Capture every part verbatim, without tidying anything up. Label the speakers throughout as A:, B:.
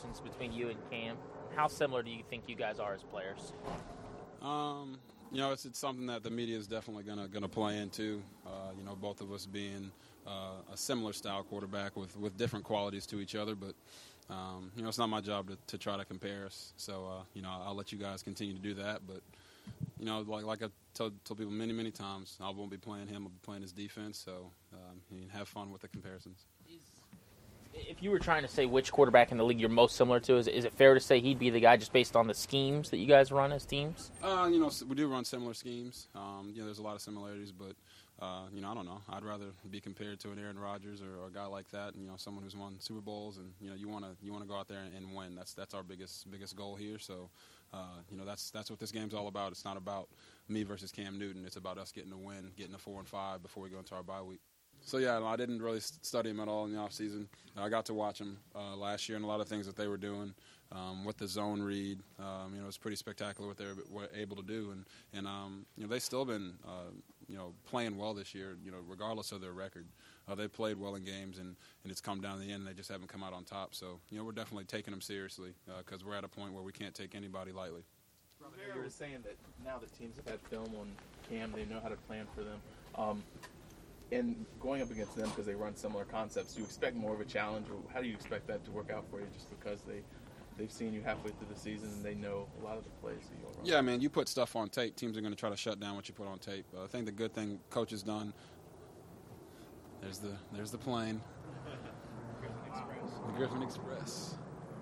A: comparisons between you and Cam. How similar do you think you guys are as players?
B: Um, you know, it's it's something that the media is definitely gonna gonna play into. Uh, you know, both of us being uh, a similar style quarterback with, with different qualities to each other, but um, you know, it's not my job to, to try to compare us. So uh, you know, I'll let you guys continue to do that. But you know, like like I told, told people many many times, I won't be playing him. I'll be playing his defense. So um, you can have fun with the comparisons.
A: If you were trying to say which quarterback in the league you're most similar to, is it, is it fair to say he'd be the guy just based on the schemes that you guys run as teams?
B: Uh, you know, we do run similar schemes. Um, you know, there's a lot of similarities, but, uh, you know, I don't know. I'd rather be compared to an Aaron Rodgers or, or a guy like that, and, you know, someone who's won Super Bowls, and, you know, you want to you want to go out there and, and win. That's that's our biggest biggest goal here. So, uh, you know, that's that's what this game's all about. It's not about me versus Cam Newton. It's about us getting a win, getting a four and five before we go into our bye week. So, yeah, I didn't really study him at all in the offseason. I got to watch him uh, last year and a lot of things that they were doing um, with the zone read. Um, you know, it's pretty spectacular what they were able to do. And, and um, you know, they've still been, uh, you know, playing well this year, you know, regardless of their record. Uh, they played well in games, and, and it's come down to the end, and they just haven't come out on top. So, you know, we're definitely taking them seriously because uh, we're at a point where we can't take anybody lightly.
C: Robert, you were saying that now that teams have had film on Cam, they know how to plan for them. Um, And going up against them because they run similar concepts, do you expect more of a challenge, or how do you expect that to work out for you just because they, they've seen you halfway through the season and they know a lot of the plays that you'll run?
B: Yeah, man, you put stuff on tape, teams are going to try to shut down what you put on tape. Uh, I think the good thing Coach has done, there's the, there's the plane.
C: Griffin Express.
B: The Griffin Express.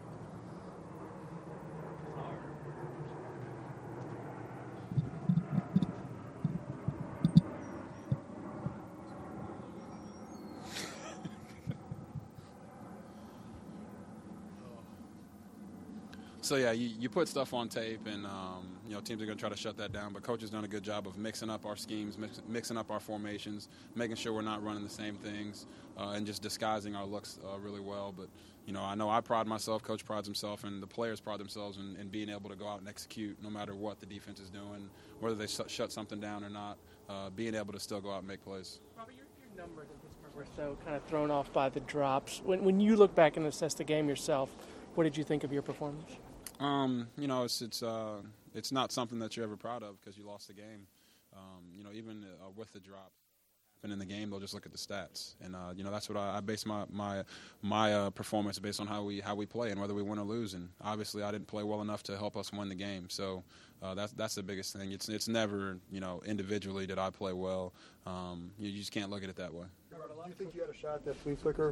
B: So, yeah, you, you put stuff on tape, and, um, you know, teams are going to try to shut that down. But Coach has done a good job of mixing up our schemes, mix, mixing up our formations, making sure we're not running the same things, uh, and just disguising our looks uh, really well. But, you know, I know I pride myself, Coach prides himself, and the players pride themselves in, in being able to go out and execute no matter what the defense is doing, whether they sh- shut something down or not, uh, being able to still go out and make plays.
D: Robert, your, your numbers in Pittsburgh were so kind of thrown off by the drops. When, when you look back and assess the game yourself, what did you think of your performance?
B: Um, you know, it's it's uh, it's not something that you're ever proud of because you lost the game. Um, you know, even uh, with the drop happened in the game, they'll just look at the stats, and uh, you know that's what I, I base my my my uh, performance based on how we how we play and whether we win or lose. And obviously, I didn't play well enough to help us win the game. So uh, that's that's the biggest thing. It's it's never you know individually did I play well. Um, you, you just can't look at it that way.
E: Do you think you had a shot at that flea flicker?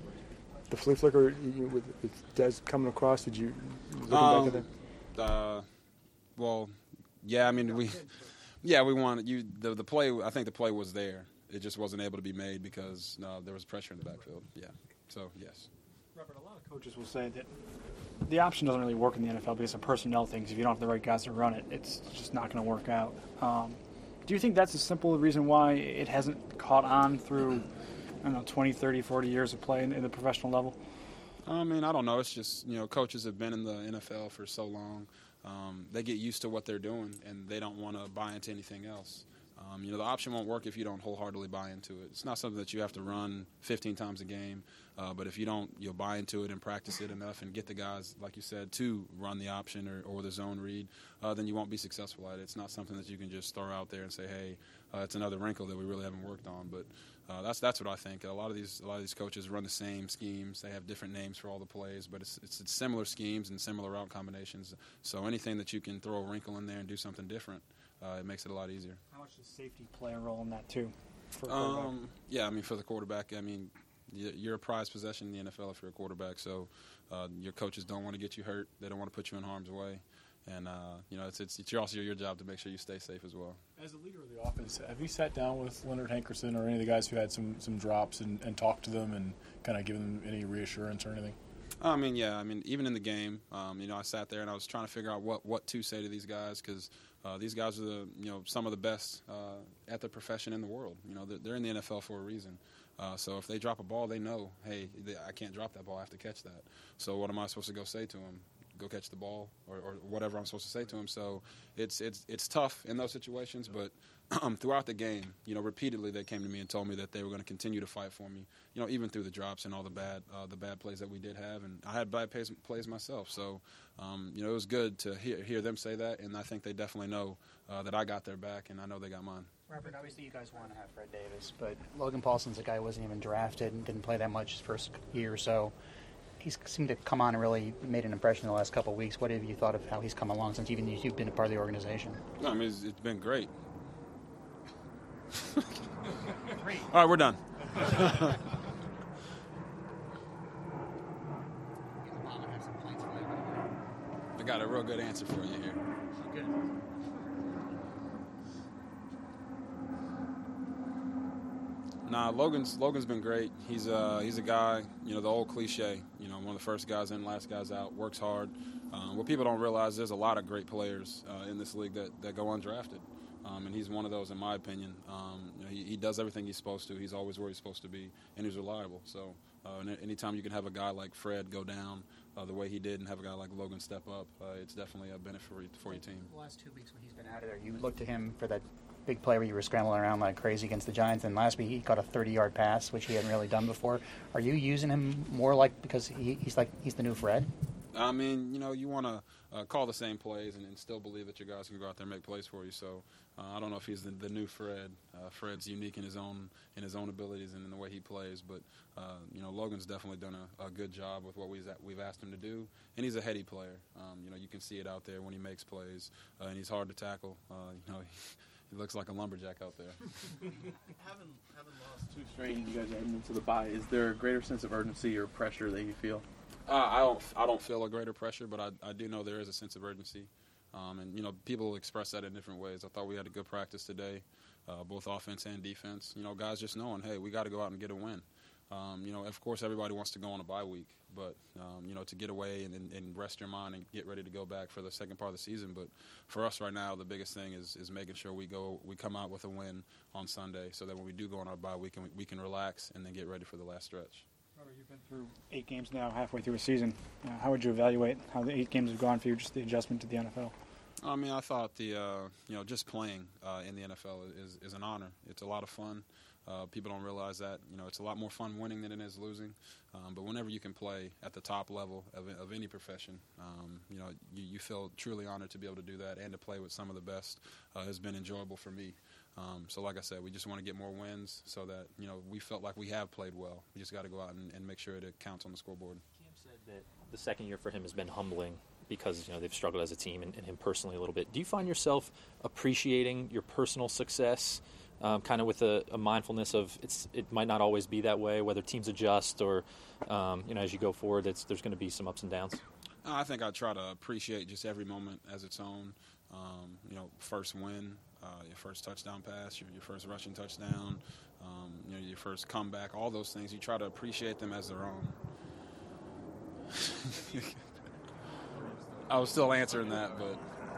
E: The flea flicker you, with, with Des coming across, did you looking
B: um,
E: back at that?
B: Uh, well, yeah, I mean we, yeah, we wanted you. The the play, I think the play was there. It just wasn't able to be made because uh, there was pressure in the backfield. Yeah, so yes.
F: Robert, a lot of coaches will say that the option doesn't really work in the N F L because of personnel things. If you don't have the right guys to run it, it's just not going to work out. Um, do you think that's a simple reason why it hasn't caught on through? I don't know, twenty, thirty, forty years of play in, in the professional level?
B: I mean, I don't know. It's just, you know, coaches have been in the N F L for so long. Um, they get used to what they're doing, and they don't want to buy into anything else. Um, you know, the option won't work if you don't wholeheartedly buy into it. It's not something that you have to run fifteen times a game, uh, but if you don't, you'll buy into it and practice it enough and get the guys, like you said, to run the option or, or the zone read, uh, then you won't be successful at it. It's not something that you can just throw out there and say, hey, uh, it's another wrinkle that we really haven't worked on. But uh, that's that's what I think. A lot of these a lot of these coaches run the same schemes. They have different names for all the plays, but it's it's, it's similar schemes and similar route combinations. So anything that you can throw a wrinkle in there and do something different, uh, it makes it a lot easier.
F: How much does safety play a role in that too? For a
B: um, yeah, I mean for the quarterback, I mean you're a prized possession in the N F L if you're a quarterback. So uh, your coaches don't want to get you hurt. They don't want to put you in harm's way. And, uh, you know, it's, it's it's also your job to make sure you stay safe as well.
G: As the leader of the offense, have you sat down with Leonard Hankerson or any of the guys who had some, some drops and, and talked to them and kind of given them any reassurance or anything?
B: I mean, yeah. I mean, even in the game, um, you know, I sat there and I was trying to figure out what, what to say to these guys because uh, these guys are, the you know, some of the best uh, at the profession in the world. You know, they're, they're in the N F L for a reason. Uh, so if they drop a ball, they know, hey, they, I can't drop that ball. I have to catch that. So what am I supposed to go say to them? go catch the ball or, or whatever I'm supposed to say to him. So it's it's it's tough in those situations, but um, throughout the game, you know, repeatedly they came to me and told me that they were going to continue to fight for me. You know, even through the drops and all the bad uh, the bad plays that we did have, and I had bad plays, plays myself. So um, you know, it was good to hear, hear them say that, and I think they definitely know uh, that I got their back, and I know they got mine.
H: Robert, obviously you guys want to have Fred Davis, but Logan Paulson's a guy who wasn't even drafted and didn't play that much his first year or so. He's seemed to come on and really made an impression in the last couple of weeks. What have you thought of how he's come along since even you've been a part of the organization?
B: No, I mean, it's, it's been great. All right, we're done. I got a real good answer for you here.
H: Good.
B: Nah, Logan's Logan's been great. He's uh he's a guy, you know, the old cliche, you know, one of the first guys in, last guys out, works hard. Um, what people don't realize, there's a lot of great players uh, in this league that, that go undrafted. Um, and he's one of those, in my opinion. Um, you know, he, he does everything he's supposed to. He's always where he's supposed to be, and he's reliable. So uh, and anytime you can have a guy like Fred go down uh, the way he did and have a guy like Logan step up, uh, it's definitely a benefit for, for your team.
H: The last two weeks when he's been out of there, you looked to him for that big play where you were scrambling around like crazy against the Giants, and last week he caught a thirty-yard pass, which he hadn't really done before. Are you using him more like because he, he's like he's the new Fred?
B: I mean, you know, you want to uh, call the same plays and, and still believe that your guys can go out there and make plays for you. So uh, I don't know if he's the, the new Fred. Uh, Fred's unique in his own in his own abilities and in the way he plays. But uh, you know, Logan's definitely done a, a good job with what we've we've asked him to do, and he's a heady player. Um, you know, you can see it out there when he makes plays, uh, and he's hard to tackle. Uh, you know. He, He looks like a lumberjack out there.
C: having, having lost two straight and you guys are heading into the bye, is there a greater sense of urgency or pressure that you feel?
B: Uh, I don't. I don't feel a greater pressure, but I, I do know there is a sense of urgency, um, and you know people express that in different ways. I thought we had a good practice today, uh, both offense and defense. You know, guys just knowing, hey, we got to go out and get a win. Um, you know, of course, everybody wants to go on a bye week, but um, you know, to get away and, and, and rest your mind and get ready to go back for the second part of the season. But for us right now, the biggest thing is is making sure we go, we come out with a win on Sunday, so that when we do go on our bye week, we, we can relax and then get ready for the last stretch.
F: Robert, you've been through eight games now, halfway through a season. Uh, how would you evaluate how the eight games have gone for you, just the adjustment to the N F L?
B: I mean, I thought the uh, you know just playing uh, in the N F L is is an honor. It's a lot of fun. Uh, people don't realize that. You know, it's a lot more fun winning than it is losing. Um, but whenever you can play at the top level of, of any profession, um, you know, you, you feel truly honored to be able to do that and to play with some of the best uh, has been enjoyable for me. Um, so like I said, we just want to get more wins so that, you know, we felt like we have played well. We just got to go out and, and make sure it counts on the scoreboard.
I: Cam said that the second year for him has been humbling because, you know, they've struggled as a team and, and him personally a little bit. Do you find yourself appreciating your personal success, um, kind of with a, a mindfulness of it's it might not always be that way, whether teams adjust or, um, you know, as you go forward, it's, there's going to be some ups and downs?
B: I think I try to appreciate just every moment as its own. Um, you know, first win, uh, your first touchdown pass, your, your first rushing touchdown, um, you know, your first comeback, all those things. You try to appreciate them as their own. I was still answering that, but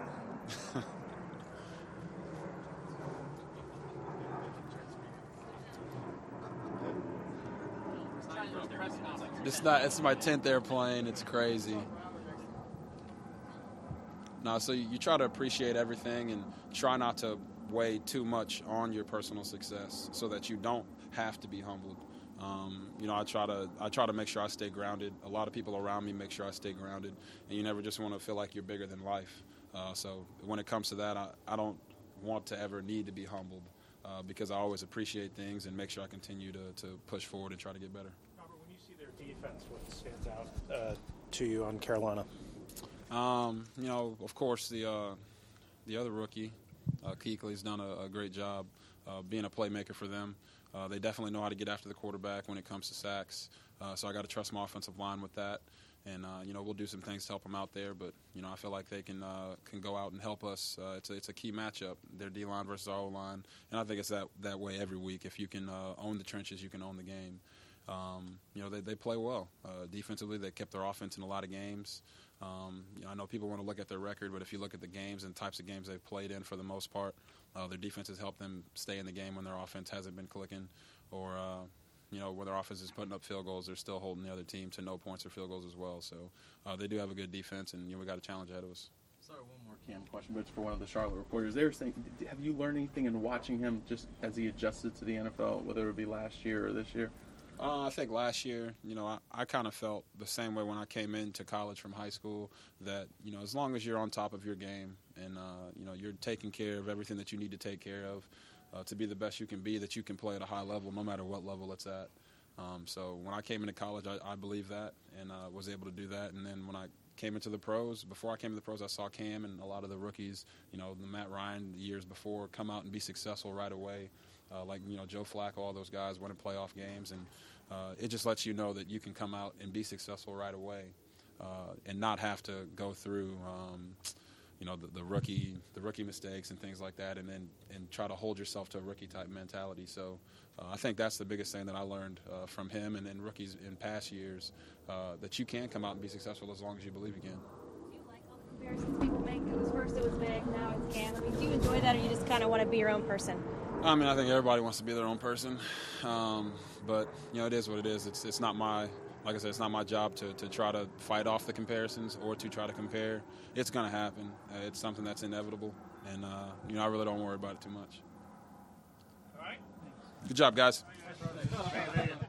B: it's not. It's my tenth airplane. It's crazy. No, so you, you try to appreciate everything and try not to weigh too much on your personal success, so that you don't have to be humbled. Um, you know, I try to I try to make sure I stay grounded. A lot of people around me make sure I stay grounded, and you never just want to feel like you're bigger than life. Uh, so when it comes to that, I, I don't want to ever need to be humbled uh, because I always appreciate things and make sure I continue to, to push forward and try to get better.
J: Robert, when you see their defense, what stands out uh, to you on Carolina?
B: Um, you know, of course, the uh, the other rookie, uh, Kuechly's done a, a great job uh, being a playmaker for them. Uh, they definitely know how to get after the quarterback when it comes to sacks. Uh, so I got to trust my offensive line with that. And, uh, you know, we'll do some things to help them out there. But, you know, I feel like they can uh, can go out and help us. Uh, it's, a, it's a key matchup, their D-line versus our O-line. And I think it's that, that way every week. If you can uh, own the trenches, you can own the game. Um, you know, they, they play well. Uh, defensively, they kept their offense in a lot of games. Um, you know, I know people want to look at their record, but if you look at the games and types of games they've played in for the most part, uh, their defense has helped them stay in the game when their offense hasn't been clicking. Or, uh, you know, where their offense is putting up field goals, they're still holding the other team to no points or field goals as well. So uh, they do have a good defense, and you know, we got a challenge ahead of us.
C: Sorry, one more Cam question, but it's for one of the Charlotte reporters. They were saying, have you learned anything in watching him just as he adjusted to the N F L, whether it be last year or this year?
B: Uh, I think last year, you know, I, I kind of felt the same way when I came into college from high school, that, you know, as long as you're on top of your game and, uh, you know, you're taking care of everything that you need to take care of uh, to be the best you can be, that you can play at a high level no matter what level it's at. Um, so when I came into college, I, I believed that and uh, was able to do that. And then when I came into the pros, before I came to the pros, I saw Cam and a lot of the rookies, you know, the Matt Ryan the years before, come out and be successful right away. Uh, like, you know, Joe Flacco, all those guys winning playoff games. And uh, it just lets you know that you can come out and be successful right away uh, and not have to go through, um, you know, the, the rookie the rookie mistakes and things like that, and then and try to hold yourself to a rookie-type mentality. So uh, I think that's the biggest thing that I learned uh, from him and then rookies in past years, uh, that you can come out and be successful as long as you believe you can.
K: Do you like all the comparisons people make? It was first it was big, now it's Cam. I mean, do you enjoy that, or you just kind of want to be your own person?
B: I mean, I think everybody wants to be their own person, um, but you know, it is what it is. It's it's not my, like I said, it's not my job to, to try to fight off the comparisons or to try to compare. It's going to happen. Uh, it's something that's inevitable, and uh, you know, I really don't worry about it too much.
C: All right.
B: Good job, guys.